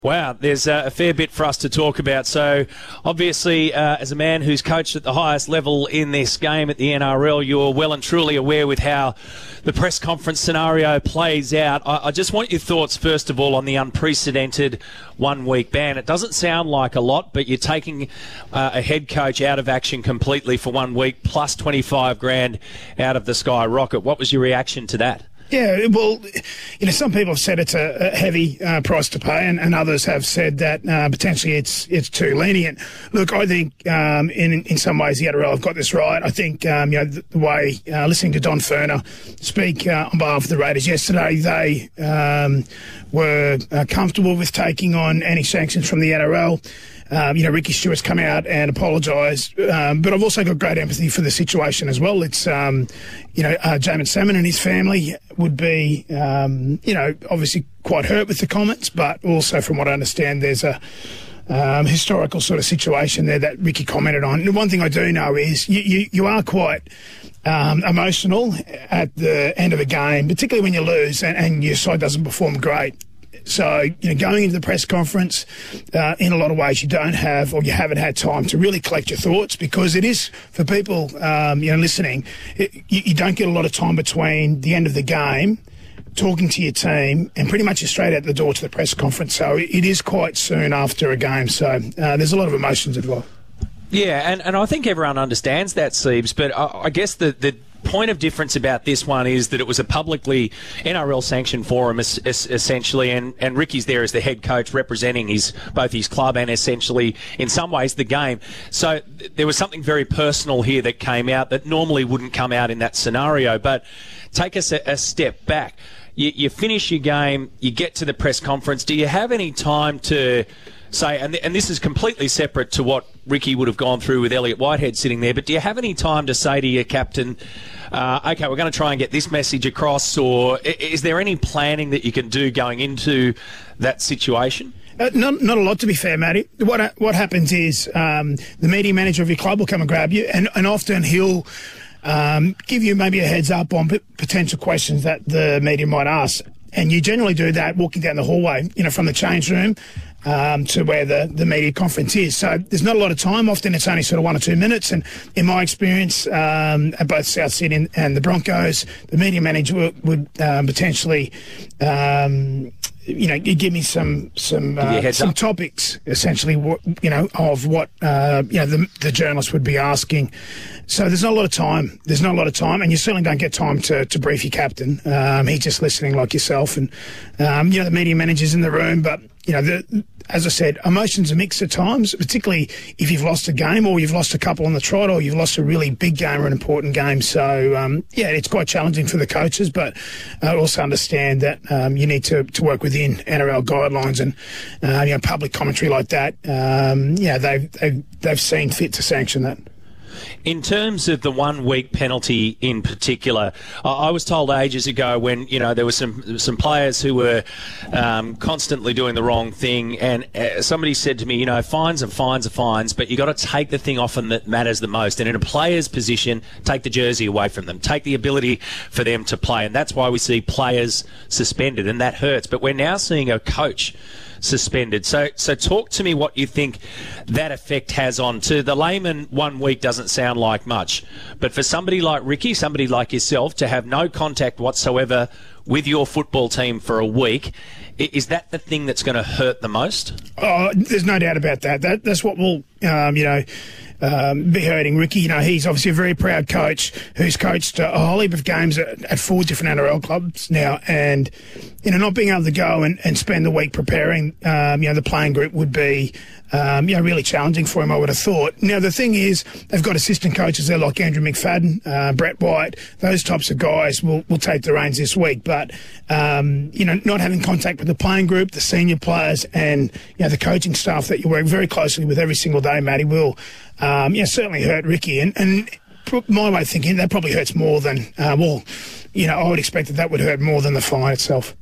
Wow, there's a fair bit for us to talk about. So, obviously, as a man who's coached at the highest level in this game at the NRL, you're well and truly aware with how the press conference scenario plays out. I just want your thoughts, first of all, on the unprecedented one-week ban. It doesn't sound like a lot, but you're taking a head coach out of action completely for 1 week, plus 25 grand out of the Sky Rocket. What was your reaction to that? Yeah, well, some people have said it's a heavy price to pay, and others have said that potentially it's too lenient. Look, I think in some ways the NRL have got this right. I think the way listening to Don Furner speak on behalf of the Raiders yesterday, they were comfortable with taking on any sanctions from the NRL. Ricky Stewart's come out and apologised, but I've also got great empathy for the situation as well. It's, Jamin Salmon and his family would be, obviously quite hurt with the comments, but also from what I understand, there's a historical sort of situation there that Ricky commented on. And one thing I do know is you are quite emotional at the end of a game, particularly when you lose and your side doesn't perform great. So, going into the press conference, in a lot of ways you don't have, or you haven't had time to really collect your thoughts, because it is, for people, listening, you don't get a lot of time between the end of the game, talking to your team, and pretty much you're straight out the door to the press conference. So it is quite soon after a game. So there's a lot of emotions involved. Yeah, and I think everyone understands that, Siebes, but I guess the point of difference about this one is that it was a publicly NRL sanctioned forum essentially, and Ricky's there as the head coach representing both his club and essentially in some ways the game. So there was something very personal here that came out that normally wouldn't come out in that scenario. But take us a step back. You finish your game, you get to the press conference. Do you have any time to say, and this is completely separate to what Ricky would have gone through with Elliott Whitehead sitting there, but do you have any time to say to your captain, okay, we're going to try and get this message across, or is there any planning that you can do going into that situation? Not a lot, to be fair, Matty. What happens is the media manager of your club will come and grab you, and often he'll give you maybe a heads up on potential questions that the media might ask. And you generally do that walking down the hallway, from the change room to where the media conference is. So there's not a lot of time. Often it's only sort of 1 or 2 minutes. And in my experience, at both South Sydney and the Broncos, the media manager would potentially give me some topics, essentially, of what the journalist would be asking. So there's not a lot of time. And you certainly don't get time to brief your captain. He's just listening like yourself, and the media manager's in the room. But as I said, emotions are mixed at times, particularly if you've lost a game, or you've lost a couple on the trot, or you've lost a really big game or an important game. So it's quite challenging for the coaches, but I also understand that you need to work within NRL guidelines, and public commentary like that. They've seen fit to sanction that. In terms of the 1 week penalty in particular, I was told ages ago when there were some players who were constantly doing the wrong thing, and somebody said to me, fines are fines, but you got to take the thing off them that matters the most. And in a player's position, take the jersey away from them, take the ability for them to play, and that's why we see players suspended, and that hurts. But we're now seeing a coach suspended. So talk to me what you think that effect has on. To the layman, 1 week doesn't sound like much, but for somebody like Ricky, somebody like yourself, to have no contact whatsoever with your football team for a week, is that the thing that's going to hurt the most? Oh, there's no doubt about that. That's what will, be hurting Ricky. He's obviously a very proud coach who's coached a whole heap of games at 4 different NRL clubs now, and not being able to go and spend the week preparing, the playing group would be, really challenging for him, I would have thought. Now, the thing is, they've got assistant coaches there like Andrew McFadden, Brett White. Those types of guys will take the reins this week. But, not having contact with the playing group, the senior players, and, the coaching staff that you work very closely with every single day, Matty, will certainly hurt Ricky. And my way of thinking, that probably hurts more than, I would expect that would hurt more than the fine itself.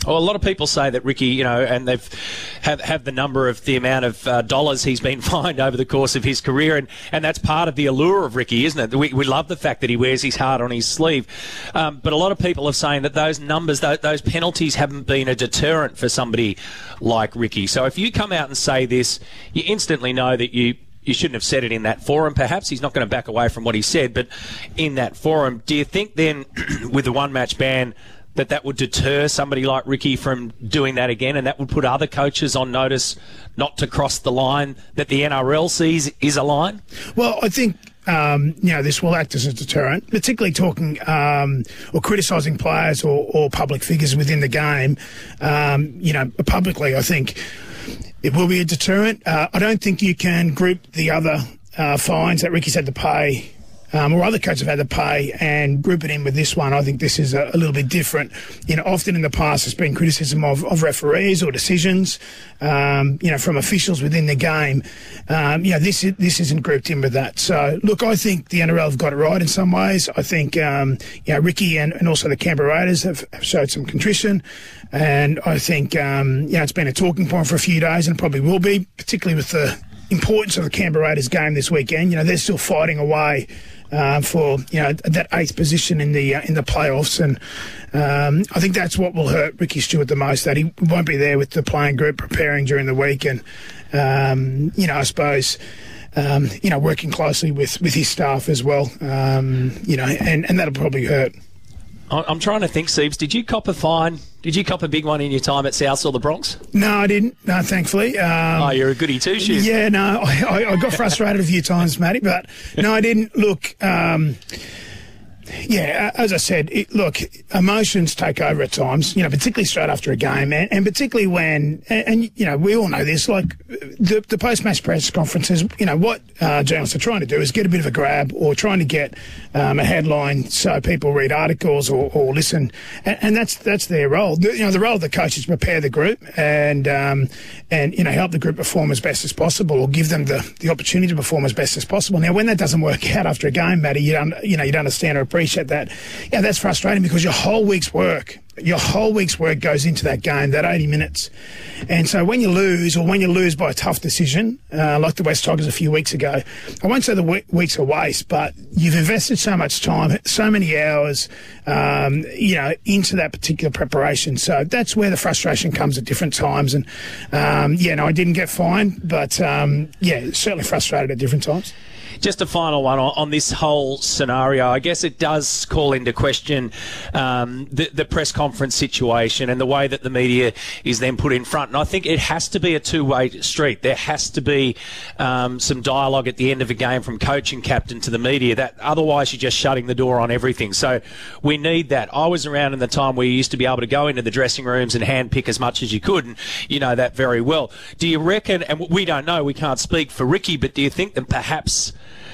Well, a lot of people say that Ricky, and they've have the number of the amount of dollars he's been fined over the course of his career, and that's part of the allure of Ricky, isn't it? We love the fact that he wears his heart on his sleeve. But a lot of people are saying that those numbers, those penalties haven't been a deterrent for somebody like Ricky. So if you come out and say this, you instantly know that you shouldn't have said it in that forum. Perhaps he's not going to back away from what he said, but in that forum, do you think then with the one-match ban that would deter somebody like Ricky from doing that again, and that would put other coaches on notice not to cross the line that the NRL sees is a line? Well, I think this will act as a deterrent, particularly talking or criticising players or public figures within the game. Publicly, I think it will be a deterrent. I don't think you can group the other fines that Ricky's had to pay or other coaches have had to pay and group it in with this one. I think this is a little bit different. Often in the past there's been criticism of referees or decisions, from officials within the game. This isn't grouped in with that. So, look, I think the NRL have got it right in some ways. I think, Ricky and also the Canberra Raiders have showed some contrition. And I think, it's been a talking point for a few days and probably will be, particularly with the importance of the Canberra Raiders game this weekend. They're still fighting away for that 8th position in the playoffs, and I think that's what will hurt Ricky Stuart the most. That he won't be there with the playing group preparing during the week, and I suppose working closely with his staff as well. And that'll probably hurt. I'm trying to think, Siebes, did you cop a fine? Did you cop a big one in your time at South or the Bronx? No, I didn't. No, thankfully. You're a goodie too, Shoes. Yeah, no, I got frustrated a few times, Matty, but no, I didn't. Look, as I said, emotions take over at times, particularly straight after a game, and particularly when, and we all know this, like the post-match press conferences, what journalists are trying to do is get a bit of a grab or trying to get a headline so people read articles or listen, and that's their role. The role of the coach is to prepare the group and help the group perform as best as possible, or give them the opportunity to perform as best as possible. Now, when that doesn't work out after a game, Matty, you'd understand or appreciate that. Yeah, that's frustrating because your whole week's work goes into that game, that 80 minutes. And so when you lose by a tough decision, like the West Tigers a few weeks ago, I won't say the week's a waste, but you've invested so much time, so many hours, into that particular preparation. So that's where the frustration comes at different times. And, I didn't get fined, but, certainly frustrated at different times. Just a final one on this whole scenario. I guess it does call into question the press conference situation and the way that the media is then put in front. And I think it has to be a two-way street. There has to be some dialogue at the end of a game from coach and captain to the media. That otherwise you're just shutting the door on everything. So we need that. I was around in the time where you used to be able to go into the dressing rooms and handpick as much as you could, and you know that very well. Do you reckon, and we don't know, we can't speak for Ricky, but do you think that perhaps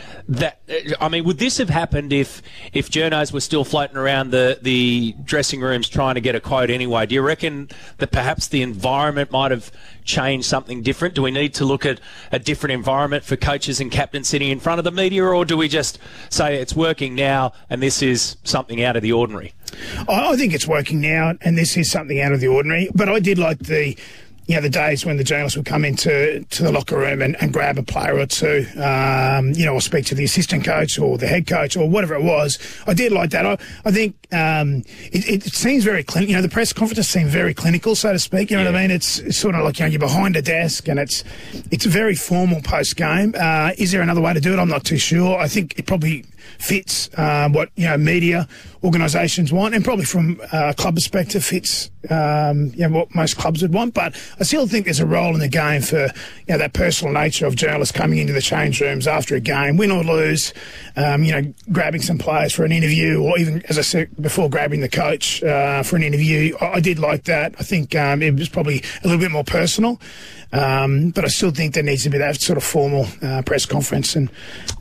would this have happened if journos were still floating around the dressing rooms trying to get a quote anyway? Do you reckon that perhaps the environment might have changed something different? Do we need to look at a different environment for coaches and captains sitting in front of the media, or do we just say it's working now and this is something out of the ordinary? I think it's working now and this is something out of the ordinary, but I did like the days when the journalists would come into the locker room and grab a player or two, or speak to the assistant coach or the head coach or whatever it was. I did like that. I think it seems very clinical. The press conferences seem very clinical, so to speak. You know what I mean? It's sort of like you're behind a desk and it's very formal post game. Is there another way to do it? I'm not too sure. I think it probably fits what media organisations want, and probably from a club perspective fits what most clubs would want. But I still think there's a role in the game for that personal nature of journalists coming into the change rooms after a game, win or lose, grabbing some players for an interview, or even, as I said before, grabbing the coach for an interview. I did like that. I think it was probably a little bit more personal. But I still think there needs to be that sort of formal press conference. And,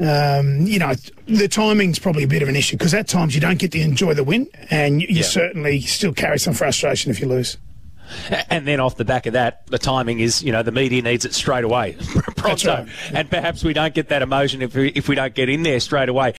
the timing's probably a bit of an issue because at times you don't get to enjoy the win, and you certainly still carry some frustration if you lose. And then off the back of that, the timing is, the media needs it straight away, pronto. Right. And perhaps we don't get that emotion if we don't get in there straight away.